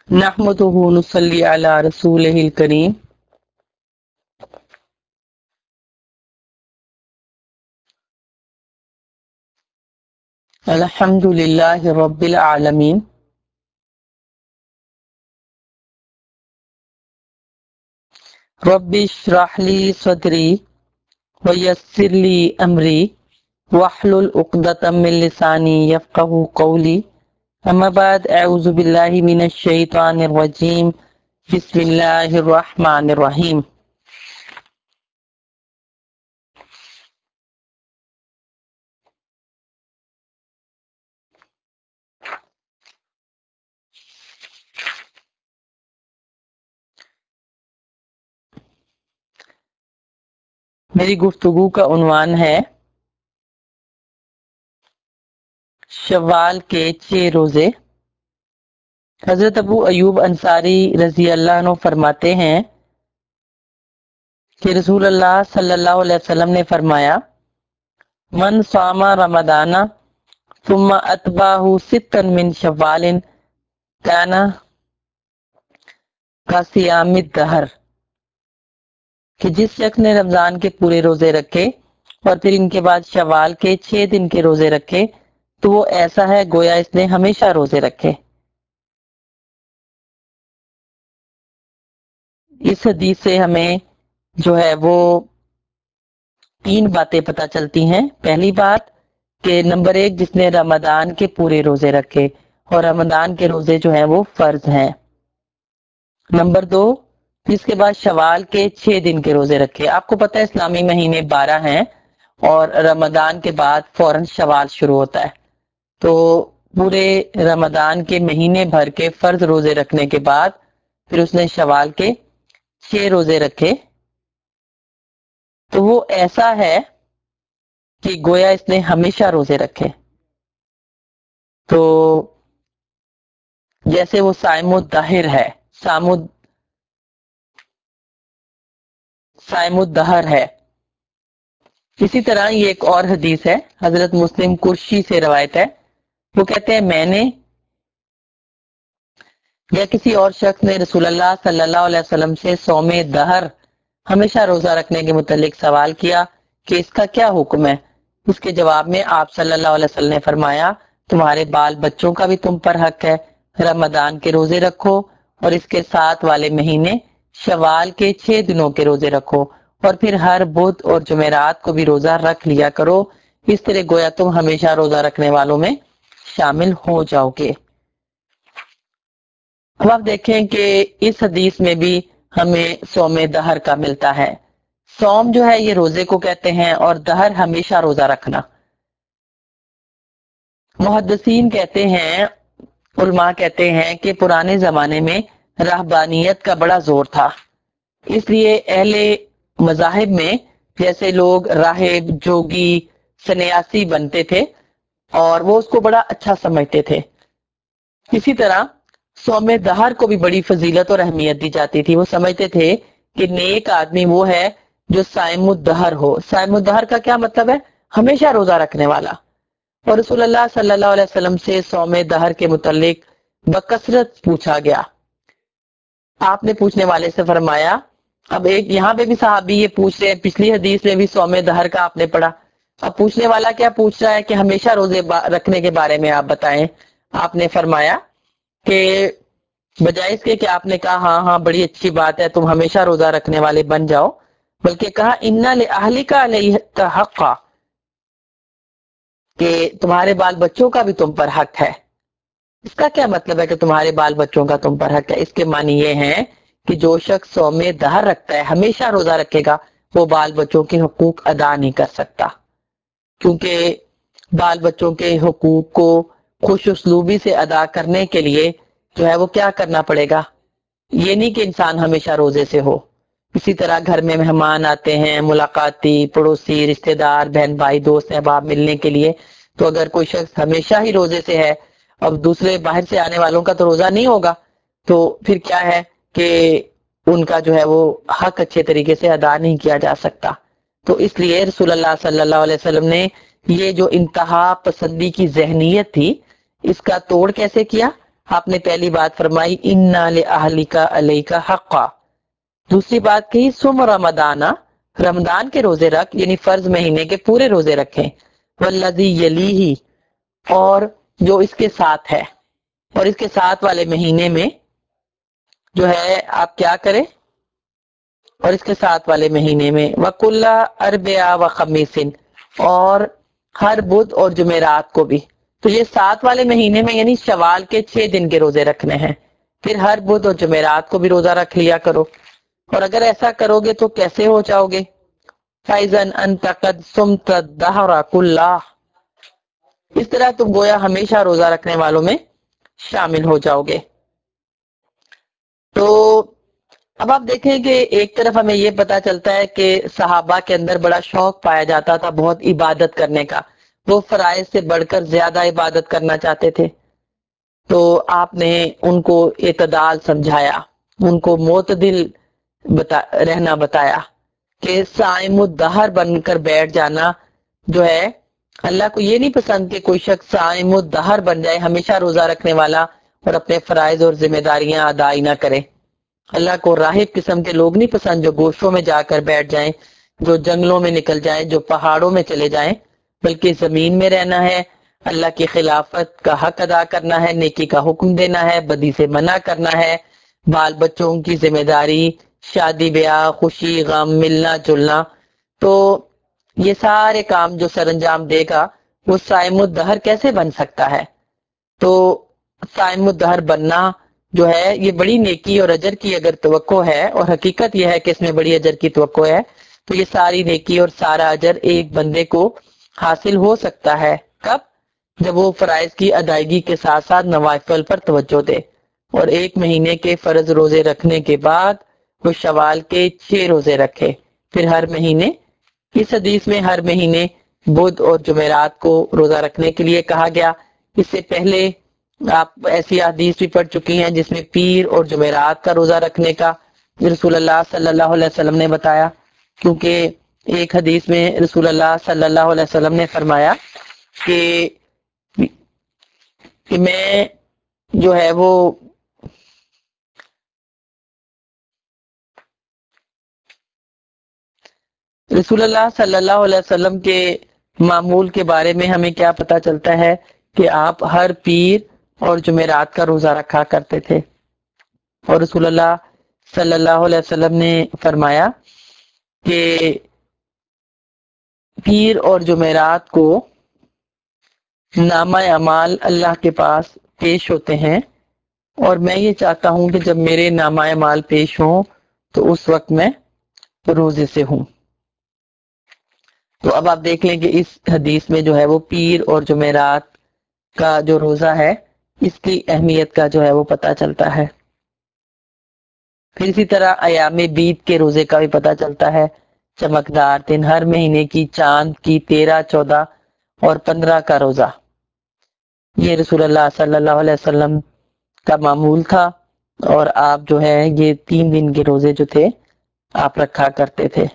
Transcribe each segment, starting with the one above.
نحمده نصلي على رسوله الكريم الحمد لله رب العالمين رب اشرح لي صدري ويسر لي أمري واحلل عقدة من لساني يفقهوا قولي أما بعد أعوذ بالله من الشيطان الرجيم بسم الله الرحمن الرحيم میری گفتگو کا عنوان ہے شوال کے 6 روزے۔ حضرت ابو ایوب انصاری رضی اللہ عنہ فرماتے ہیں کہ رسول اللہ صلی اللہ علیہ وسلم نے فرمایا من صام رمضان ثم اتبعہ ستا من شوال کان کصیام الدہر، کہ جس شخص نے رمضان کے پورے روزے رکھے اور پھر ان کے بعد شوال کے 6 دن کے روزے رکھے تو وہ ایسا ہے گویا اس نے ہمیشہ روزے رکھے۔ اس حدیث سے ہمیں جو ہے وہ 3 باتیں پتہ چلتی ہیں۔ پہلی بات کہ نمبر 1 جس نے رمضان کے پورے روزے رکھے اور رمضان کے روزے جو ہیں وہ فرض ہیں۔ نمبر 2 جس کے بعد شوال کے 6 دن کے روزے رکھے۔ آپ کو پتہ ہے اسلامی مہینے 12 ہیں اور رمضان کے بعد فوراً شوال شروع ہوتا ہے، تو پورے رمضان کے مہینے بھر کے فرض روزے رکھنے کے بعد پھر اس نے شوال کے 6 روزے رکھے تو وہ ایسا ہے کہ گویا اس نے ہمیشہ روزے رکھے۔ تو جیسے وہ صائم الدہر ہے، صائم الدہر ہے۔ اسی طرح یہ ایک اور حدیث ہے، حضرت مسلم قرشی سے روایت ہے، وہ کہتے ہیں میں نے یا کسی اور شخص نے رسول اللہ صلی اللہ علیہ وسلم سے صوم دہر ہمیشہ روزہ رکھنے کے متعلق سوال کیا کہ اس کا کیا حکم ہے۔ اس کے جواب میں آپ صلی اللہ علیہ وسلم نے فرمایا تمہارے بال بچوں کا بھی تم پر حق ہے، رمضان کے روزے رکھو اور اس کے ساتھ والے مہینے شوال کے 6 دنوں کے روزے رکھو اور پھر ہر بدھ اور جمعرات کو بھی روزہ رکھ لیا کرو، اس طرح گویا تم ہمیشہ روزہ رکھنے والوں میں شامل ہو جاؤ گے۔ اب آپ دیکھیں کہ اس حدیث میں بھی ہمیں صوم دہر کا ملتا ہے۔ صوم جو ہے یہ روزے کو کہتے ہیں اور دہر ہمیشہ روزہ رکھنا۔ محدثین کہتے ہیں، علماء کہتے ہیں کہ پرانے زمانے میں رہبانیت کا بڑا زور تھا، اس لیے اہل مذاہب میں جیسے لوگ راہب، جوگی، سنیاسی بنتے تھے اور وہ اس کو بڑا اچھا سمجھتے تھے۔ اسی طرح صوم دہر کو بھی بڑی فضیلت اور اہمیت دی جاتی تھی، وہ سمجھتے تھے کہ نیک آدمی وہ ہے جو صائم الدہر ہو۔ صائم الدہر کا کیا مطلب ہے؟ ہمیشہ روزہ رکھنے والا۔ اور رسول اللہ صلی اللہ علیہ وسلم سے صوم دہر کے متعلق بکثرت پوچھا گیا۔ آپ نے پوچھنے والے سے فرمایا، اب ایک یہاں پہ بھی صحابی یہ پوچھ رہے ہیں، پچھلی حدیث میں بھی صوم دہر کا آپ نے پڑھا، اب پوچھنے والا کیا پوچھ رہا ہے کہ ہمیشہ روزے رکھنے کے بارے میں آپ بتائیں۔ آپ نے فرمایا کہ بجائے اس کے کہ آپ نے کہا ہاں ہاں بڑی اچھی بات ہے تم ہمیشہ روزہ رکھنے والے بن جاؤ، بلکہ کہا اِنَّ لِأَهْلِكَ عَلَيْكَ حَقًّا، کہ تمہارے بال بچوں کا بھی تم پر حق ہے۔ اس کا کیا مطلب ہے کہ تمہارے بال بچوں کا تم پر حق ہے؟ اس کے معنی یہ ہیں کہ جو شخص صوم دہر رکھتا ہے، ہمیشہ روزہ رکھے گا، وہ بال بچوں کے حقوق ادا نہیں کر سکتا، کیونکہ بال بچوں کے حقوق کو خوش اسلوبی سے ادا کرنے کے لیے جو ہے وہ کیا کرنا پڑے گا؟ یہ نہیں کہ انسان ہمیشہ روزے سے ہو۔ اسی طرح گھر میں مہمان آتے ہیں، ملاقاتی، پڑوسی، رشتہ دار، بہن بھائی، دوست احباب ملنے کے لیے، تو اگر کوئی شخص ہمیشہ ہی روزے سے ہے اب دوسرے باہر سے آنے والوں کا تو روزہ نہیں ہوگا، تو پھر کیا ہے کہ ان کا جو ہے وہ حق اچھے طریقے سے ادا نہیں کیا جا سکتا۔ تو اس لیے رسول اللہ صلی اللہ علیہ وسلم نے یہ جو انتہا پسندی کی ذہنیت تھی اس کا توڑ کیسے کیا؟ آپ نے پہلی بات فرمائی انا لأہلک علیک حقا، دوسری بات کہی سم رمضانہ، رمضان کے روزے رکھ، یعنی فرض مہینے کے پورے روزے رکھیں، والذی یلیہ، اور جو اس کے ساتھ ہے، اور اس کے ساتھ والے مہینے میں جو ہے آپ کیا کریں، اور اس کے ساتھ والے مہینے میں وَكُلَّ أَرْبِعَ وَخَمِيسٍ، اور ہر بدھ اور جمعرات کو بھی. تو یہ ساتھ والے مہینے میں یعنی شوال کے 6 دن کے روزے رکھنے ہیں، پھر ہر بدھ اور جمعرات کو بھی روزہ رکھ لیا کرو. اور اگر ایسا کرو گے تو کیسے ہو جاؤ گے؟ فَإِذًا أَنْتَ قَدْ صُمْتَ الدَّهْرَ كُلَّهُ، اس طرح تم گویا ہمیشہ روزہ رکھنے والوں میں شامل ہو جاؤ گے. تو اب آپ دیکھیں کہ ایک طرف ہمیں یہ پتا چلتا ہے کہ صحابہ کے اندر بڑا شوق پایا جاتا تھا بہت عبادت کرنے کا، وہ فرائض سے بڑھ کر زیادہ عبادت کرنا چاہتے تھے. تو آپ نے ان کو اعتدال سمجھایا، ان کو معتدل رہنا بتایا کہ صائم الدہر بن کر بیٹھ جانا جو ہے، اللہ کو یہ نہیں پسند کہ کوئی شخص صائم الدہر بن جائے، ہمیشہ روزہ رکھنے والا اور اپنے فرائض اور ذمہ داریاں ادا ہی نہ کرے. اللہ کو راہب قسم کے لوگ نہیں پسند جو گوشوں میں جا کر بیٹھ جائیں، جو جنگلوں میں نکل جائیں، جو پہاڑوں میں چلے جائیں، بلکہ زمین میں رہنا ہے، اللہ کی خلافت کا حق ادا کرنا ہے، نیکی کا حکم دینا ہے، بدی سے منع کرنا ہے، بال بچوں کی ذمہ داری، شادی بیاہ، خوشی غم، ملنا جلنا. تو یہ سارے کام جو سر انجام دے گا وہ صائم الدہر کیسے بن سکتا ہے؟ تو صائم الدہر بننا جو ہے یہ بڑی نیکی اور اجر کی اگر توقع ہے، اور حقیقت یہ ہے کہ اس میں بڑی اجر کی توقع ہے، تو یہ ساری نیکی اور سارا اجر ایک بندے کو حاصل ہو سکتا ہے. کب؟ جب وہ فرائض کی ادائیگی کے ساتھ ساتھ نوافل پر توجہ دے، اور ایک مہینے کے فرض روزے رکھنے کے بعد وہ شوال کے 6 روزے رکھے، پھر ہر مہینے، اس حدیث میں ہر مہینے بدھ اور جمعرات کو روزہ رکھنے کے لیے کہا گیا. اس سے پہلے آپ ایسی حدیث بھی پڑھ چکی ہیں جس میں پیر اور جمعرات کا روزہ رکھنے کا رسول اللہ صلی اللہ علیہ وسلم نے بتایا، کیونکہ ایک حدیث میں رسول اللہ صلی اللہ علیہ وسلم نے فرمایا کہ میں جو ہے وہ رسول اللہ صلی اللہ علیہ وسلم کے معمول کے بارے میں ہمیں کیا پتا چلتا ہے کہ آپ ہر پیر اور جمعرات کا روزہ رکھا کرتے تھے. اور رسول اللہ صلی اللہ علیہ وسلم نے فرمایا کہ پیر اور جمعرات کو نامہ اعمال اللہ کے پاس پیش ہوتے ہیں، اور میں یہ چاہتا ہوں کہ جب میرے نامہ اعمال پیش ہوں تو اس وقت میں روزے سے ہوں. تو اب آپ دیکھ لیں کہ اس حدیث میں جو ہے وہ پیر اور جمعرات کا جو روزہ ہے اس کی اہمیت کا جو ہے وہ پتہ چلتا ہے. پھر اسی طرح ایام بیت کے روزے کا بھی پتہ چلتا ہے، چمکدار دن، ہر مہینے کی چاند کی 13، 14 اور 15 کا روزہ، یہ رسول اللہ صلی اللہ علیہ وسلم کا معمول تھا، اور آپ جو ہے یہ 3 دن کے روزے جو تھے آپ رکھا کرتے تھے.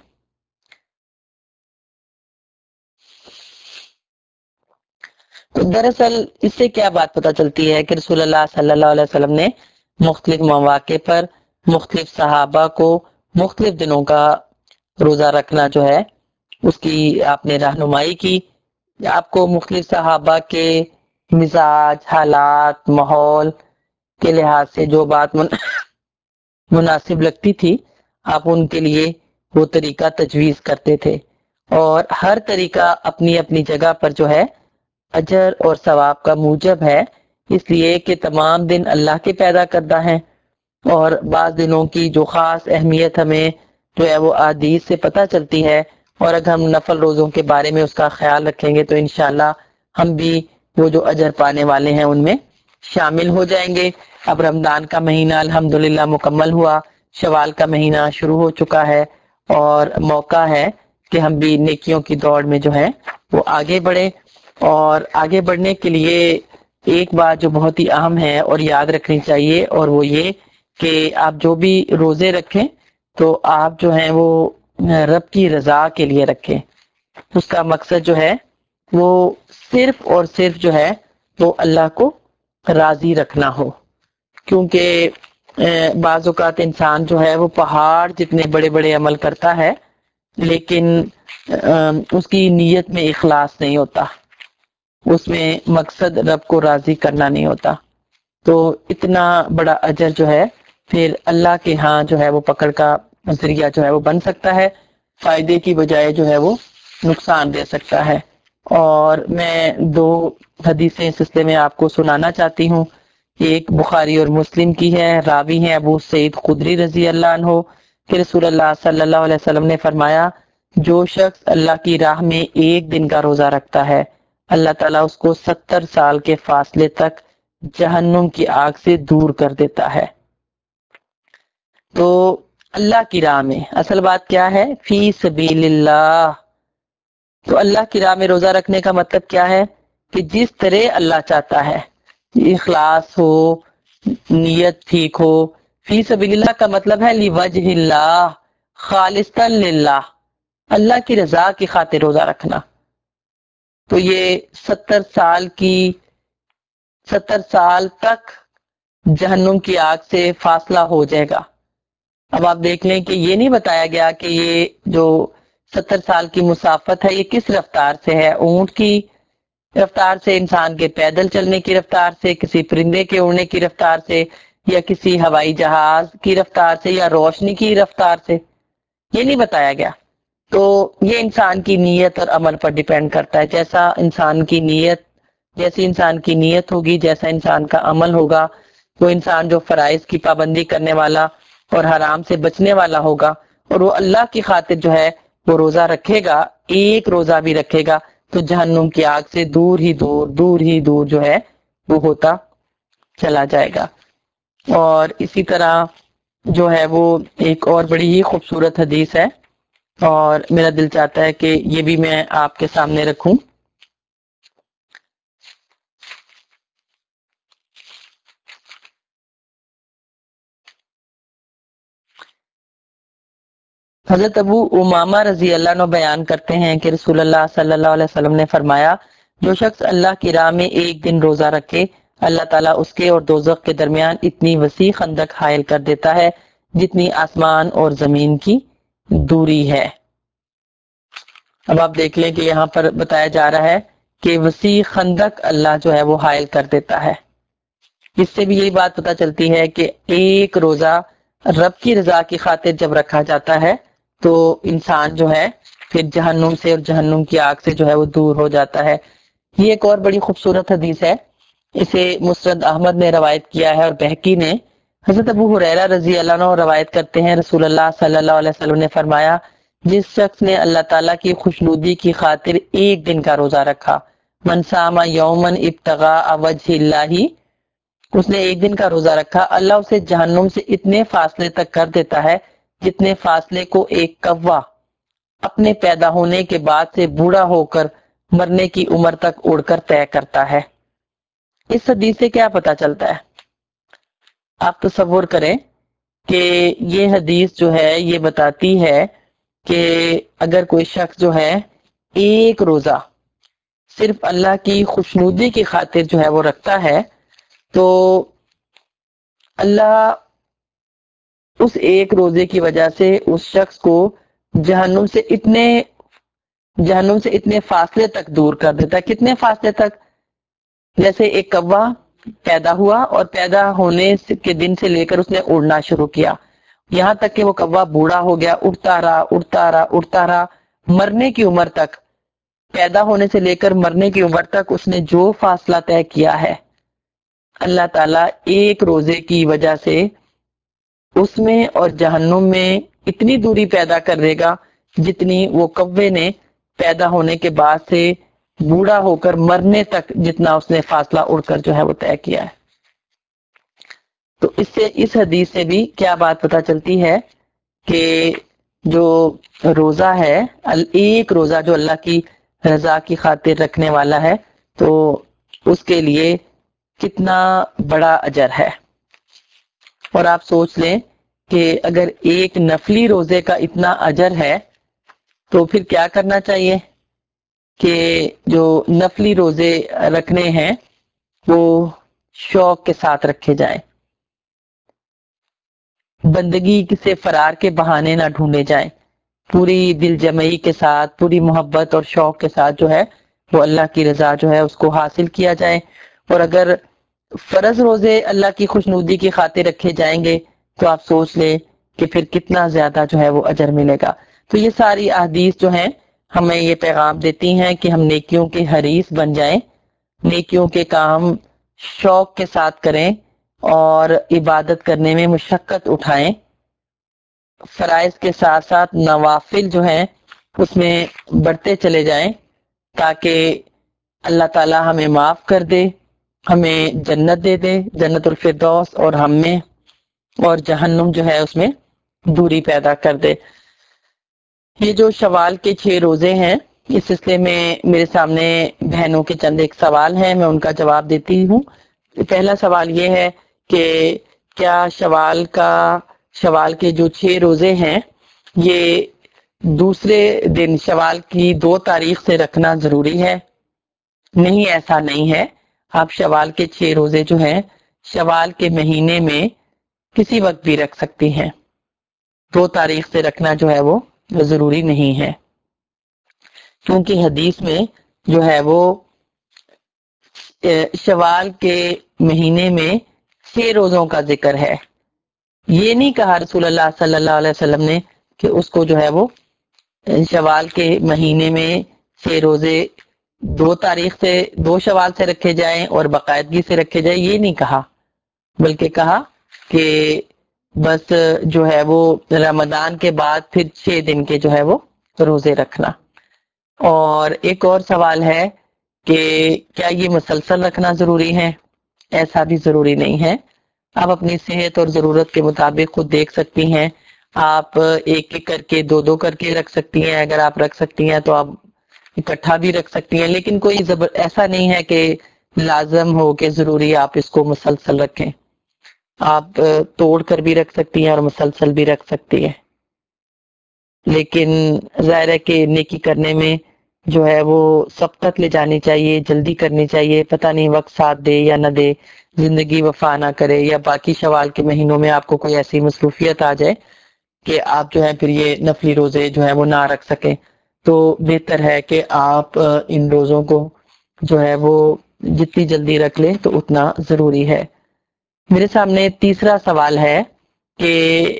تو دراصل اس سے کیا بات پتہ چلتی ہے کہ رسول اللہ صلی اللہ علیہ وسلم نے مختلف مواقع پر مختلف صحابہ کو مختلف دنوں کا روزہ رکھنا جو ہے اس کی آپ نے رہنمائی کی. آپ کو مختلف صحابہ کے مزاج، حالات، ماحول کے لحاظ سے جو بات مناسب لگتی تھی آپ ان کے لیے وہ طریقہ تجویز کرتے تھے، اور ہر طریقہ اپنی اپنی جگہ پر جو ہے اجر اور ثواب کا موجب ہے، اس لیے کہ تمام دن اللہ کے پیدا کردہ ہیں، اور بعض دنوں کی جو خاص اہمیت ہمیں جو ہے وہ احادیث سے پتہ چلتی ہے، اور اگر ہم نفل روزوں کے بارے میں اس کا خیال رکھیں گے تو انشاءاللہ ہم بھی وہ جو اجر پانے والے ہیں ان میں شامل ہو جائیں گے. اب رمضان کا مہینہ الحمدللہ مکمل ہوا، شوال کا مہینہ شروع ہو چکا ہے، اور موقع ہے کہ ہم بھی نیکیوں کی دوڑ میں جو ہے وہ آگے بڑھیں. اور آگے بڑھنے کے لیے ایک بات جو بہت ہی اہم ہے اور یاد رکھنی چاہیے، اور وہ یہ کہ آپ جو بھی روزے رکھیں تو آپ جو ہیں وہ رب کی رضا کے لیے رکھیں. اس کا مقصد جو ہے وہ صرف اور صرف جو ہے وہ اللہ کو راضی رکھنا ہو. کیونکہ بعض اوقات انسان جو ہے وہ پہاڑ جتنے بڑے بڑے عمل کرتا ہے لیکن اس کی نیت میں اخلاص نہیں ہوتا، اس میں مقصد رب کو راضی کرنا نہیں ہوتا، تو اتنا بڑا اجر جو ہے پھر اللہ کے ہاں جو ہے وہ پکڑ کا ذریعہ جو ہے وہ بن سکتا ہے، فائدے کی بجائے جو ہے وہ نقصان دے سکتا ہے۔ اور میں دو حدیثیں اس سلسلے میں آپ کو سنانا چاہتی ہوں۔ ایک بخاری اور مسلم کی ہے، راوی ہیں ابو سعید خدری رضی اللہ عنہ کہ رسول اللہ صلی اللہ علیہ وسلم نے فرمایا، جو شخص اللہ کی راہ میں ایک دن کا روزہ رکھتا ہے اللہ تعالیٰ اس کو 70 سال کے فاصلے تک جہنم کی آگ سے دور کر دیتا ہے۔ تو اللہ کی راہ میں اصل بات کیا ہے؟ فی سبیل اللہ۔ تو اللہ کی راہ میں روزہ رکھنے کا مطلب کیا ہے؟ کہ جس طرح اللہ چاہتا ہے، اخلاص ہو، نیت ٹھیک ہو۔ فی سبیل اللہ کا مطلب ہے لوجہ اللہ، خالصتا للہ، اللہ کی رضا کی خاطر روزہ رکھنا۔ تو یہ 70 سال تک جہنم کی آگ سے فاصلہ ہو جائے گا۔ اب آپ دیکھ لیں کہ یہ نہیں بتایا گیا کہ یہ جو 70 سال کی مسافت ہے یہ کس رفتار سے ہے، اونٹ کی رفتار سے، انسان کے پیدل چلنے کی رفتار سے، کسی پرندے کے اڑنے کی رفتار سے، یا کسی ہوائی جہاز کی رفتار سے، یا روشنی کی رفتار سے، یہ نہیں بتایا گیا۔ تو یہ انسان کی نیت اور عمل پر ڈیپینڈ کرتا ہے، جیسی انسان کی نیت ہوگی، جیسا انسان کا عمل ہوگا، وہ انسان جو فرائض کی پابندی کرنے والا اور حرام سے بچنے والا ہوگا اور وہ اللہ کی خاطر جو ہے وہ روزہ رکھے گا، ایک روزہ بھی رکھے گا تو جہنم کی آگ سے دور ہی دور جو ہے وہ ہوتا چلا جائے گا۔ اور اسی طرح جو ہے وہ ایک اور بڑی ہی خوبصورت حدیث ہے اور میرا دل چاہتا ہے کہ یہ بھی میں آپ کے سامنے رکھوں۔ حضرت ابو امامہ رضی اللہ عنہ بیان کرتے ہیں کہ رسول اللہ صلی اللہ علیہ وسلم نے فرمایا، جو شخص اللہ کی راہ میں ایک دن روزہ رکھے اللہ تعالیٰ اس کے اور دوزخ کے درمیان اتنی وسیع خندق حائل کر دیتا ہے جتنی آسمان اور زمین کی دوری ہے۔ اب آپ دیکھ لیں کہ یہاں پر بتایا جا رہا ہے کہ وسیع خندق اللہ جو ہے وہ حائل کر دیتا ہے۔ اس سے بھی یہی بات پتہ چلتی ہے کہ ایک روزہ رب کی رضا کی خاطر جب رکھا جاتا ہے تو انسان جو ہے پھر جہنم سے اور جہنم کی آگ سے جو ہے وہ دور ہو جاتا ہے۔ یہ ایک اور بڑی خوبصورت حدیث ہے، اسے مسند احمد نے روایت کیا ہے اور بہقی نے۔ حضرت ابو ہریرہ رضی اللہ عنہ روایت کرتے ہیں، رسول اللہ صلی اللہ علیہ وسلم نے فرمایا، جس شخص نے اللہ تعالیٰ کی خوشنودی کی خاطر ایک دن کا روزہ رکھا، من صام یومن ابتغاء وجہ اللہ، اس نے ایک دن کا روزہ رکھا، اللہ اسے جہنم سے اتنے فاصلے تک کر دیتا ہے جتنے فاصلے کو ایک کوا اپنے پیدا ہونے کے بعد سے بوڑھا ہو کر مرنے کی عمر تک اڑ کر طے کرتا ہے۔ اس حدیث سے کیا پتہ چلتا ہے؟ آپ تصور کریں کہ یہ حدیث جو ہے یہ بتاتی ہے کہ اگر کوئی شخص جو ہے ایک روزہ صرف اللہ کی خوشنودی کی خاطر جو ہے وہ رکھتا ہے تو اللہ اس ایک روزے کی وجہ سے اس شخص کو جہنم سے اتنے فاصلے تک دور کر دیتا ہے۔ کتنے فاصلے تک؟ جیسے ایک کوا پیدا ہوا اور پیدا ہونے کے دن سے لے کر اس نے اڑنا شروع کیا، یہاں تک کہ وہ کوا بوڑھا ہو گیا، اڑتا رہا مرنے کی عمر تک، پیدا ہونے سے لے کر مرنے کی عمر تک اس نے جو فاصلہ طے کیا ہے، اللہ تعالیٰ ایک روزے کی وجہ سے اس میں اور جہنم میں اتنی دوری پیدا کر دے گا جتنی وہ کوے نے پیدا ہونے کے بعد سے بوڑھا ہو کر مرنے تک جتنا اس نے فاصلہ اڑ کر جو ہے وہ طے کیا ہے۔ تو اس حدیث سے بھی کیا بات پتہ چلتی ہے کہ جو روزہ ہے، ایک روزہ جو اللہ کی رضا کی خاطر رکھنے والا ہے تو اس کے لیے کتنا بڑا اجر ہے۔ اور آپ سوچ لیں کہ اگر ایک نفلی روزے کا اتنا اجر ہے تو پھر کیا کرنا چاہیے کہ جو نفلی روزے رکھنے ہیں وہ شوق کے ساتھ رکھے جائیں۔ بندگی سے فرار کے بہانے نہ ڈھونڈے جائیں، پوری دل جمعی کے ساتھ، پوری محبت اور شوق کے ساتھ جو ہے وہ اللہ کی رضا جو ہے اس کو حاصل کیا جائے۔ اور اگر فرض روزے اللہ کی خوشنودی کی خاطر رکھے جائیں گے تو آپ سوچ لیں کہ پھر کتنا زیادہ جو ہے وہ اجر ملے گا۔ تو یہ ساری احادیث جو ہیں ہمیں یہ پیغام دیتی ہیں کہ ہم نیکیوں کے حریص بن جائیں، نیکیوں کے کام شوق کے ساتھ کریں اور عبادت کرنے میں مشقت اٹھائیں، فرائض کے ساتھ ساتھ نوافل جو ہیں اس میں بڑھتے چلے جائیں تاکہ اللہ تعالی ہمیں معاف کر دے، ہمیں جنت دے دے، جنت الفردوس، اور ہم میں اور جہنم جو ہے اس میں دوری پیدا کر دے۔ یہ جو شوال کے 6 روزے ہیں، اس سلسلے میں میرے سامنے بہنوں کے چند ایک سوال ہیں، میں ان کا جواب دیتی ہوں۔ پہلا سوال یہ ہے کہ کیا شوال کے جو 6 روزے ہیں یہ دوسرے دن شوال کی 2 تاریخ سے رکھنا ضروری ہے؟ نہیں، ایسا نہیں ہے۔ آپ شوال کے 6 روزے جو ہیں شوال کے مہینے میں کسی وقت بھی رکھ سکتی ہیں، 2 تاریخ سے رکھنا جو ہے وہ ضروری نہیں ہے، کیونکہ حدیث میں جو ہے وہ شوال کے مہینے میں 6 روزوں کا ذکر ہے۔ یہ نہیں کہا رسول اللہ صلی اللہ علیہ وسلم نے کہ اس کو جو ہے وہ شوال کے مہینے میں 6 روزے 2 تاریخ سے 2 شوال سے رکھے جائیں اور باقاعدگی سے رکھے جائیں، یہ نہیں کہا، بلکہ کہا کہ بس جو ہے وہ رمضان کے بعد پھر 6 دن کے جو ہے وہ روزے رکھنا۔ اور ایک اور سوال ہے کہ کیا یہ مسلسل رکھنا ضروری ہے؟ ایسا بھی ضروری نہیں ہے، آپ اپنی صحت اور ضرورت کے مطابق خود دیکھ سکتی ہیں، آپ ایک ایک کر کے 2 کر کے رکھ سکتی ہیں، اگر آپ رکھ سکتی ہیں تو آپ اکٹھا بھی رکھ سکتی ہیں، لیکن کوئی ایسا نہیں ہے کہ لازم ہو کہ ضروری آپ اس کو مسلسل رکھیں، آپ توڑ کر بھی رکھ سکتی ہیں اور مسلسل بھی رکھ سکتی ہیں، لیکن ظاہر ہے کہ نیکی کرنے میں جو ہے وہ سبقت لے جانی چاہیے، جلدی کرنی چاہیے، پتہ نہیں وقت ساتھ دے یا نہ دے، زندگی وفا نہ کرے، یا باقی شوال کے مہینوں میں آپ کو کوئی ایسی مصروفیت آ جائے کہ آپ جو ہے پھر یہ نفلی روزے جو ہے وہ نہ رکھ سکیں، تو بہتر ہے کہ آپ ان روزوں کو جو ہے وہ جتنی جلدی رکھ لیں تو اتنا ضروری ہے۔ میرے سامنے تیسرا سوال ہے کہ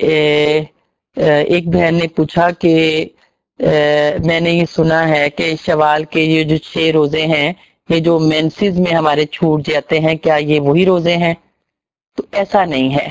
ایک بہن نے پوچھا کہ میں نے یہ سنا ہے کہ شوال کے یہ جو 6 روزے ہیں یہ جو مینسز میں ہمارے چھوٹ جاتے ہیں، کیا یہ وہی روزے ہیں؟ تو ایسا نہیں ہے۔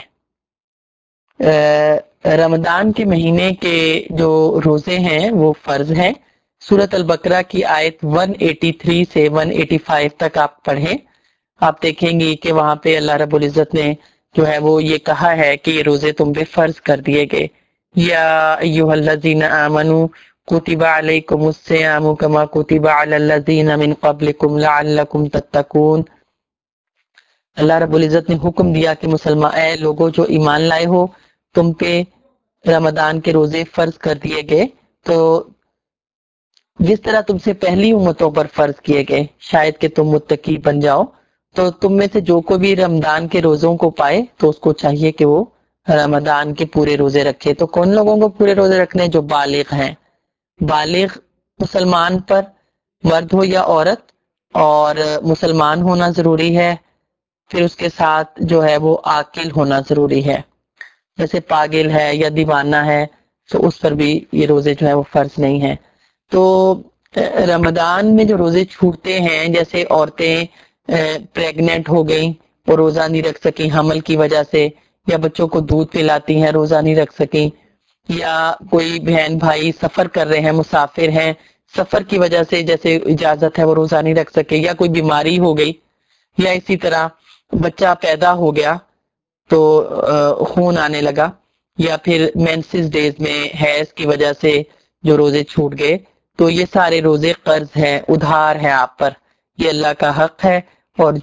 رمضان کے مہینے کے جو روزے ہیں وہ فرض ہیں۔ سورۃ البقرہ کی آیت 183 سے 185 تک آپ پڑھیں، آپ دیکھیں گی کہ وہاں پہ اللہ رب العزت نے جو ہے وہ یہ کہا ہے کہ یہ روزے تم پہ فرض کر دیے گئے۔ یا ایھا الذین آمنوا کتب علیکم الصیام کما کتب علی الذین من قبلکم لعلکم تتقون۔ اللہ رب العزت نے حکم دیا کہ مسلمان اے لوگوں جو ایمان لائے ہو، تم پہ رمضان کے روزے فرض کر دیے گئے، تو جس طرح تم سے پہلی امتوں پر فرض کیے گئے شاید کہ تم متقی بن جاؤ۔ تو تم میں سے جو کوئی بھی رمضان کے روزوں کو پائے تو اس کو چاہیے کہ وہ رمضان کے پورے روزے رکھے۔ تو کون لوگوں کو پورے روزے رکھنے؟ جو بالغ ہیں، بالغ مسلمان پر مرد ہو یا عورت، اور مسلمان ہونا ضروری ہے، پھر اس کے ساتھ جو ہے وہ عاقل ہونا ضروری ہے، جیسے پاگل ہے یا دیوانہ ہے تو اس پر بھی یہ روزے جو ہے وہ فرض نہیں ہیں۔ تو رمضان میں جو روزے چھوٹتے ہیں، جیسے عورتیں پریگننٹ ہو گئیں اور روزہ نہیں رکھ سکیں حمل کی وجہ سے، یا بچوں کو دودھ پلاتی ہیں روزہ نہیں رکھ سکیں، یا کوئی بہن بھائی سفر کر رہے ہیں، مسافر ہیں، سفر کی وجہ سے جیسے اجازت ہے وہ روزہ نہیں رکھ سکے، یا کوئی بیماری ہو گئی، یا اسی طرح بچہ پیدا ہو گیا تو خون آنے لگا، یا پھر مینسز ڈیز میں حیض کی وجہ سے جو روزے چھوٹ گئے، تو یہ سارے روزے قرض ہیں، ادھار ہے آپ پر، یہ اللہ کا حق ہے، اور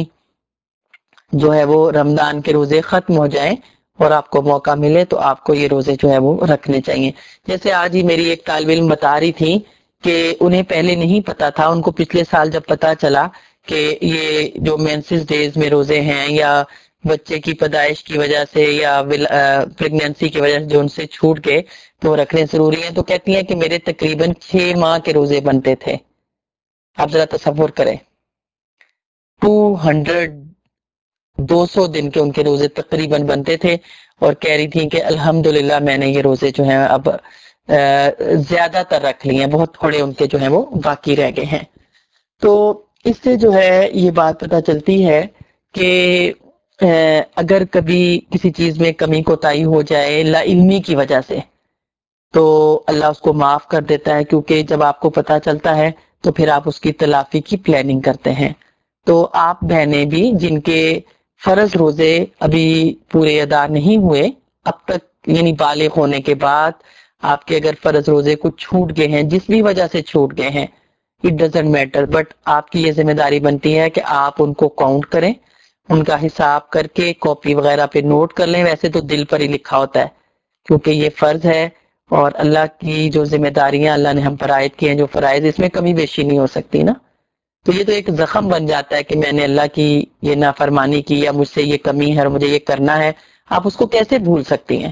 جو ہے وہ رمضان کے روزے ختم ہو جائیں اور آپ کو موقع ملے تو آپ کو یہ روزے جو ہے وہ رکھنے چاہیے۔ جیسے آج ہی میری ایک طالب علم بتا رہی تھی کہ انہیں پہلے نہیں پتا تھا، ان کو پچھلے سال جب پتا چلا کہ یہ جو مینسز ڈیز میں روزے ہیں یا بچے کی پیدائش کی وجہ سے یا پریگنینسی کی وجہ سے جو ان سے چھوٹ گئے تو وہ رکھنے ضروری ہیں. تو کہتی ہیں کہ میرے تقریباً 6 ماہ کے روزے بنتے تھے. آپ ذرا تصور کریں, 200 دن کے ان کے روزے تقریباً بنتے تھے, اور کہہ رہی تھیں کہ الحمدللہ میں نے یہ روزے جو ہیں اب زیادہ تر رکھ لیے ہیں, بہت تھوڑے ان کے جو ہیں وہ باقی رہ گئے ہیں. تو اس سے جو ہے یہ بات پتہ چلتی ہے کہ اگر کبھی کسی چیز میں کمی کوتاہی ہو جائے لا علمی کی وجہ سے, تو اللہ اس کو معاف کر دیتا ہے, کیونکہ جب آپ کو پتہ چلتا ہے تو پھر آپ اس کی تلافی کی پلاننگ کرتے ہیں. تو آپ بہنیں بھی جن کے فرض روزے ابھی پورے ادا نہیں ہوئے اب تک, یعنی بالغ ہونے کے بعد آپ کے اگر فرض روزے کچھ چھوٹ گئے ہیں, جس بھی وجہ سے چھوٹ گئے ہیں, اٹ ڈزنٹ میٹر, بٹ آپ کی یہ ذمہ داری بنتی ہے کہ آپ ان کو کاؤنٹ کریں, ان کا حساب کر کے کاپی وغیرہ پہ نوٹ کر لیں. ویسے تو دل پر ہی لکھا ہوتا ہے کیونکہ یہ فرض ہے, اور اللہ کی جو ذمہ داریاں اللہ نے ہم پر عائد کی ہیں, جو فرائض, اس میں کمی بیشی نہیں ہو سکتی نا. تو یہ تو ایک زخم بن جاتا ہے کہ میں نے اللہ کی یہ نافرمانی کی یا مجھ سے یہ کمی ہے اور مجھے یہ کرنا ہے. آپ اس کو کیسے بھول سکتی ہیں؟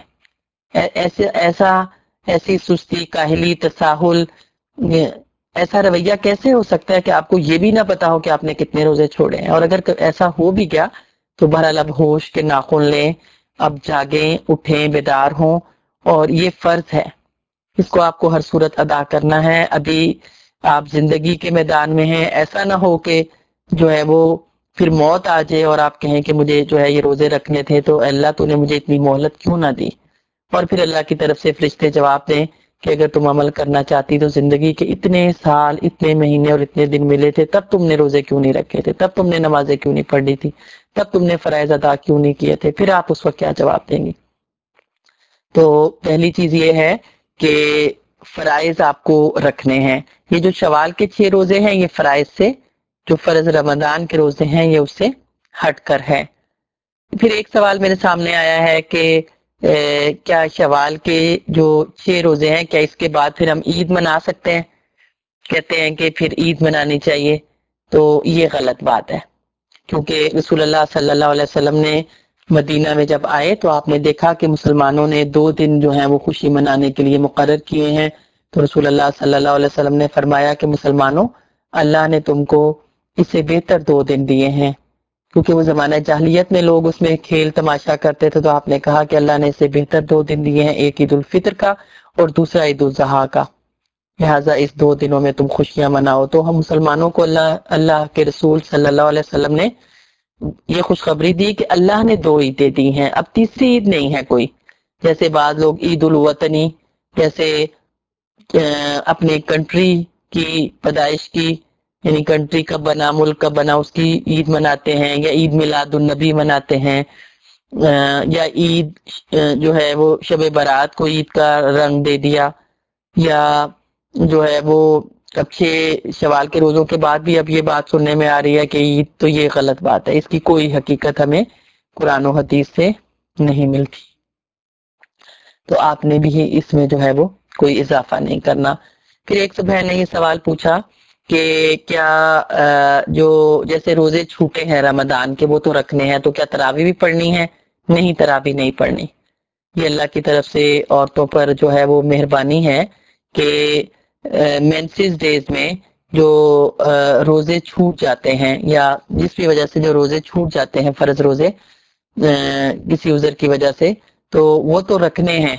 ایسی سستی, کاہلی, تساہل, ایسا رویہ کیسے ہو سکتا ہے کہ آپ کو یہ بھی نہ پتا ہو کہ آپ نے کتنے روزے چھوڑے ہیں؟ اور اگر ایسا ہو بھی گیا تو بہرحال اب ہوش کے ناخن لیں, اب جاگیں, اٹھیں, بیدار ہوں, اور یہ فرض ہے, اس کو آپ کو ہر صورت ادا کرنا ہے. ابھی آپ زندگی کے میدان میں ہیں, ایسا نہ ہو کہ جو ہے وہ پھر موت آ جائے اور آپ کہیں کہ مجھے جو ہے یہ روزے رکھنے تھے, تو اللہ تو نے مجھے اتنی مہلت کیوں نہ دی, اور پھر اللہ کی طرف سے فرشتے جواب دیں کہ اگر تم عمل کرنا چاہتی تو زندگی کے اتنے سال, اتنے مہینے اور اتنے دن ملے تھے, تب تم نے روزے کیوں نہیں رکھے تھے, تب تم نے نمازیں کیوں نہیں پڑھی تھی, تب تم نے فرائض ادا کیوں نہیں کیے تھے, پھر آپ اس وقت کیا جواب دیں گی؟ تو پہلی چیز یہ ہے کہ فرائض آپ کو رکھنے ہیں. یہ جو شوال کے 6 روزے ہیں یہ فرائض سے, جو فرض رمضان کے روزے ہیں یہ اس سے ہٹ کر ہے. پھر ایک سوال میرے سامنے آیا ہے کہ کیا شوال کے جو 6 روزے ہیں کیا اس کے بعد پھر ہم عید منا سکتے ہیں؟ کہتے ہیں کہ پھر عید منانی چاہیے. تو یہ غلط بات ہے, کیونکہ رسول اللہ صلی اللہ علیہ وسلم نے مدینہ میں جب آئے تو آپ نے دیکھا کہ مسلمانوں نے 2 دن جو ہیں وہ خوشی منانے کے لیے مقرر کیے ہیں. تو رسول اللہ صلی اللہ علیہ وسلم نے فرمایا کہ مسلمانوں, اللہ نے تم کو اس سے بہتر 2 دن دیے ہیں, کیونکہ وہ زمانہ جاہلیت میں لوگ اس میں کھیل تماشا کرتے تھے. تو آپ نے کہا کہ اللہ نے اس سے بہتر 2 دن دیے ہیں, ایک عید الفطر کا اور دوسرا عید الاضحیٰ کا, لہٰذا اس 2 دنوں میں تم خوشیاں مناؤ. تو ہم مسلمانوں کو اللہ کے رسول صلی اللہ علیہ وسلم نے یہ خوشخبری دی کہ اللہ نے 2 عیدیں دی ہیں, اب تیسری عید نہیں ہے کوئی. جیسے بعض لوگ عید الوطنی, جیسے اپنے کنٹری کی پیدائش کی, یعنی کنٹری کب بنا, ملک کب بنا, اس کی عید مناتے ہیں, یا عید میلاد النبی مناتے ہیں, یا عید جو ہے وہ شب برات کو عید کا رنگ دے دیا, یا جو ہے وہ اب 6 شوال کے روزوں کے بعد بھی اب یہ بات سننے میں آ رہی ہے کہ عید, تو یہ غلط بات ہے. اس کی کوئی حقیقت ہمیں قرآن و حدیث سے نہیں ملتی. تو آپ نے بھی اس میں جو ہے وہ کوئی اضافہ نہیں کرنا. پھر ایک بہن نے یہ سوال پوچھا کہ کیا جو جیسے روزے چھوٹے ہیں رمضان کے وہ تو رکھنے ہیں, تو کیا تراویح بھی پڑھنی ہے؟ نہیں, تراویح نہیں پڑھنی. یہ اللہ کی طرف سے عورتوں پر جو ہے وہ مہربانی ہے کہ مینسز ڈیز میں جو روزے چھوٹ جاتے ہیں, یا جس بھی وجہ سے جو روزے چھوٹ جاتے ہیں فرض روزے کسی عذر کی وجہ سے, تو وہ تو رکھنے ہیں,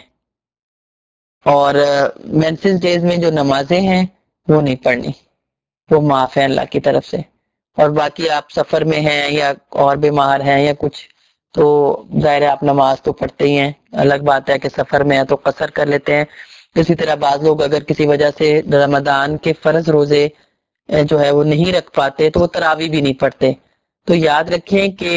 اور مینسز ڈیز میں جو نمازیں ہیں وہ نہیں پڑھنی, وہ معاف ہے اللہ کی طرف سے. اور باقی آپ سفر میں ہیں یا اور بیمار ہیں یا کچھ, تو ظاہر ہے آپ نماز تو پڑھتے ہی ہیں. الگ بات ہے کہ سفر میں ہے تو قصر کر لیتے ہیں. اسی طرح بعض لوگ اگر کسی وجہ سے رمضان کے فرض روزے جو ہے وہ نہیں رکھ پاتے تو وہ تراویح بھی نہیں پڑھتے. تو یاد رکھیں کہ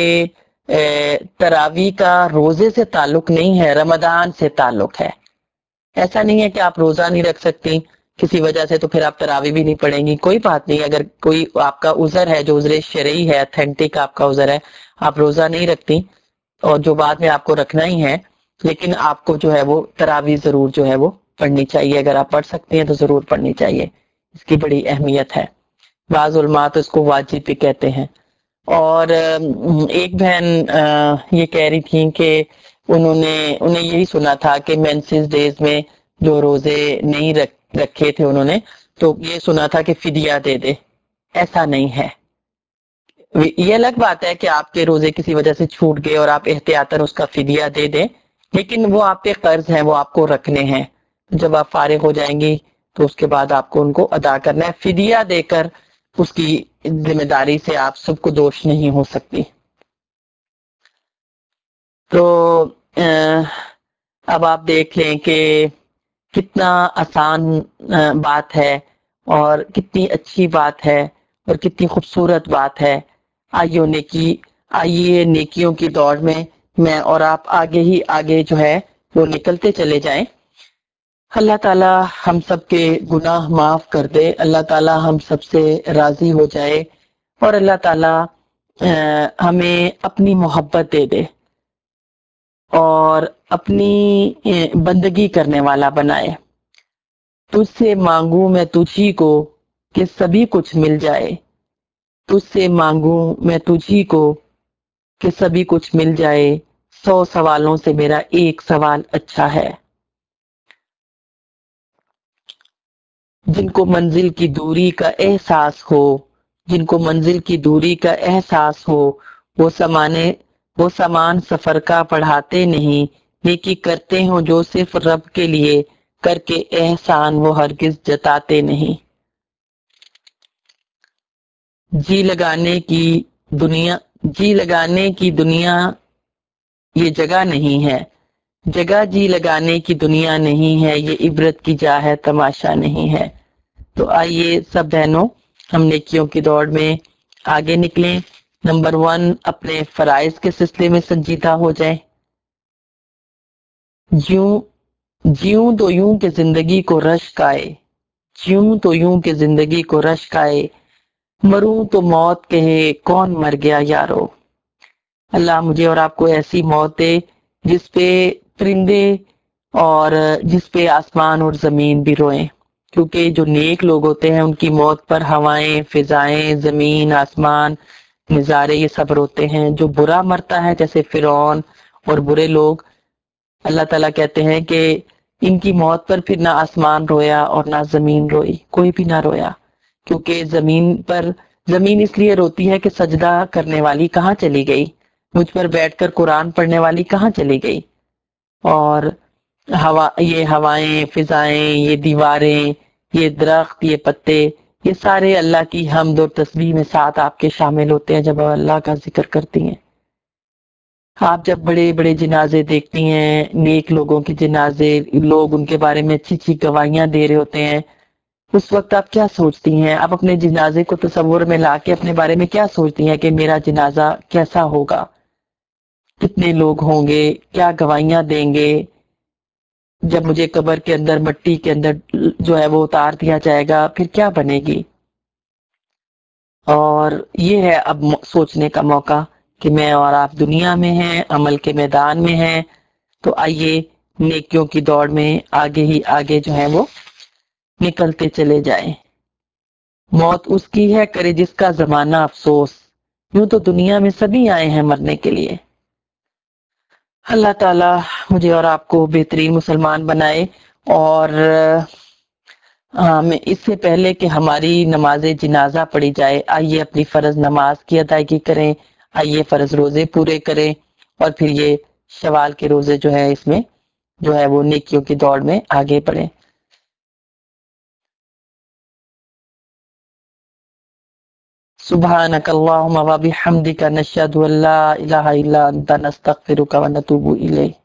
تراویح کا روزے سے تعلق نہیں ہے, رمضان سے تعلق ہے. ایسا نہیں ہے کہ آپ روزہ نہیں رکھ سکتی کسی وجہ سے تو پھر آپ تراویح بھی نہیں پڑھیں گی, کوئی بات نہیں. اگر کوئی آپ کا عذر ہے جو عذر شرعی ہے, اتھینٹک آپ کا عذر ہے, آپ روزہ نہیں رکھتی اور جو بعد میں آپ کو رکھنا ہی ہے, لیکن آپ کو جو ہے وہ تراویح ضرور جو ہے وہ پڑھنی چاہیے. اگر آپ پڑھ سکتے ہیں تو ضرور پڑھنی چاہیے, اس کی بڑی اہمیت ہے. بعض علماء تو اس کو واجب بھی کہتے ہیں. اور ایک بہن یہ کہہ رہی تھی کہ انہیں یہی سنا تھا کہ مینسز ڈیز میں جو روزے نہیں رکھے تھے انہوں نے، تو یہ سنا تھا کہ فدیہ دے دے. ایسا نہیں ہے. یہ الگ بات ہے کہ آپ کے روزے کسی وجہ سے چھوٹ گئے اور آپ احتیاطاً اس کا فدیہ دے دیں، لیکن وہ آپ پہ قرض ہیں، وہ آپ کو رکھنے ہیں. جب آپ فارغ ہو جائیں گی تو اس کے بعد آپ کو ان کو ادا کرنا ہے. فدیہ دے کر اس کی ذمہ داری سے آپ سب کو دوش نہیں ہو سکتی. تو اب آپ دیکھ لیں کہ کتنا آسان بات ہے اور کتنی اچھی بات ہے اور کتنی خوبصورت بات ہے. آئیے نیکیوں کی دوڑ میں اور آپ آگے ہی آگے جو ہے وہ نکلتے چلے جائیں. اللہ تعالی ہم سب کے گناہ معاف کر دے، اللہ تعالی ہم سب سے راضی ہو جائے اور اللہ تعالی ہمیں اپنی محبت دے دے اور اپنی بندگی کرنے والا بنائے. تجھ سے مانگوں میں تجھی کو کہ سبھی کچھ مل جائے، تجھ سے مانگوں میں تجھی کو کہ سبھی کچھ مل جائے، 100 سوالوں سے میرا ایک سوال اچھا ہے. جن کو منزل کی دوری کا احساس ہو، جن کو منزل کی دوری کا احساس ہو، وہ سامان سفر کا پڑھاتے نہیں، نیکی کرتے ہوں جو صرف رب کے لیے، کر کے احسان وہ ہرگز جتاتے نہیں. جی لگانے کی دنیا یہ جگہ نہیں ہے، جگہ جی لگانے کی دنیا نہیں ہے، یہ عبرت کی جا ہے تماشا نہیں ہے. تو آئیے سب بہنوں ہم نیکیوں کی دوڑ میں آگے نکلیں. نمبر 1 اپنے فرائض کے سلسلے میں سنجیدہ ہو جائیں. جیوں تو یوں کہ زندگی کو رشک آئے، جیوں تو یوں کہ زندگی کو رشک آئے، مروں تو موت کہے کون مر گیا یارو. اللہ مجھے اور آپ کو ایسی موت دے جس پہ پرندے اور جس پہ آسمان اور زمین بھی روئیں، کیونکہ جو نیک لوگ ہوتے ہیں ان کی موت پر ہوائیں، فضائیں، زمین، آسمان، نظارے یہ سب روتے ہیں. جو برا مرتا ہے جیسے فرعون اور برے لوگ، اللہ تعالیٰ کہتے ہیں کہ ان کی موت پر پھر نہ آسمان رویا اور نہ زمین روئی، کوئی بھی نہ رویا، کیونکہ زمین اس لیے روتی ہے کہ سجدہ کرنے والی کہاں چلی گئی، مجھ پر بیٹھ کر قرآن پڑھنے والی کہاں چلی گئی. اور یہ ہوائیں، فضائیں، یہ دیواریں، یہ درخت، یہ پتے، یہ سارے اللہ کی حمد اور تسبیح میں ساتھ آپ کے شامل ہوتے ہیں جب آپ اللہ کا ذکر کرتی ہیں. آپ جب بڑے بڑے جنازے دیکھتی ہیں، نیک لوگوں کے جنازے، لوگ ان کے بارے میں اچھی اچھی گواہیاں دے رہے ہوتے ہیں، اس وقت آپ کیا سوچتی ہیں؟ آپ اپنے جنازے کو تصور میں لا کے اپنے بارے میں کیا سوچتی ہیں کہ میرا جنازہ کیسا ہوگا، کتنے لوگ ہوں گے، کیا گواہیاں دیں گے؟ جب مجھے قبر کے اندر مٹی کے اندر جو ہے وہ اتار دیا جائے گا پھر کیا بنے گی؟ اور یہ ہے اب سوچنے کا موقع کہ میں اور آپ دنیا میں ہیں، عمل کے میدان میں ہیں، تو آئیے نیکیوں کی دوڑ میں آگے ہی آگے جو ہے وہ نکلتے چلے جائیں. موت اس کی ہے کرے جس کا زمانہ افسوس، یوں تو دنیا میں سبھی آئے ہیں مرنے کے لیے. اللہ تعالی مجھے اور آپ کو بہترین مسلمان بنائے. اور اس سے پہلے کہ ہماری نماز جنازہ پڑھی جائے، آئیے اپنی فرض نماز کی ادائیگی کریں، آئیے فرض روزے پورے کریں، اور پھر یہ شوال کے روزے جو ہے اس میں جو ہے وہ نیکیوں کی دوڑ میں آگے بڑھیں. سبحانک اللہم و بحمدک نشہد ان لا الہ الا انت نستغفرک و نتوب الیک.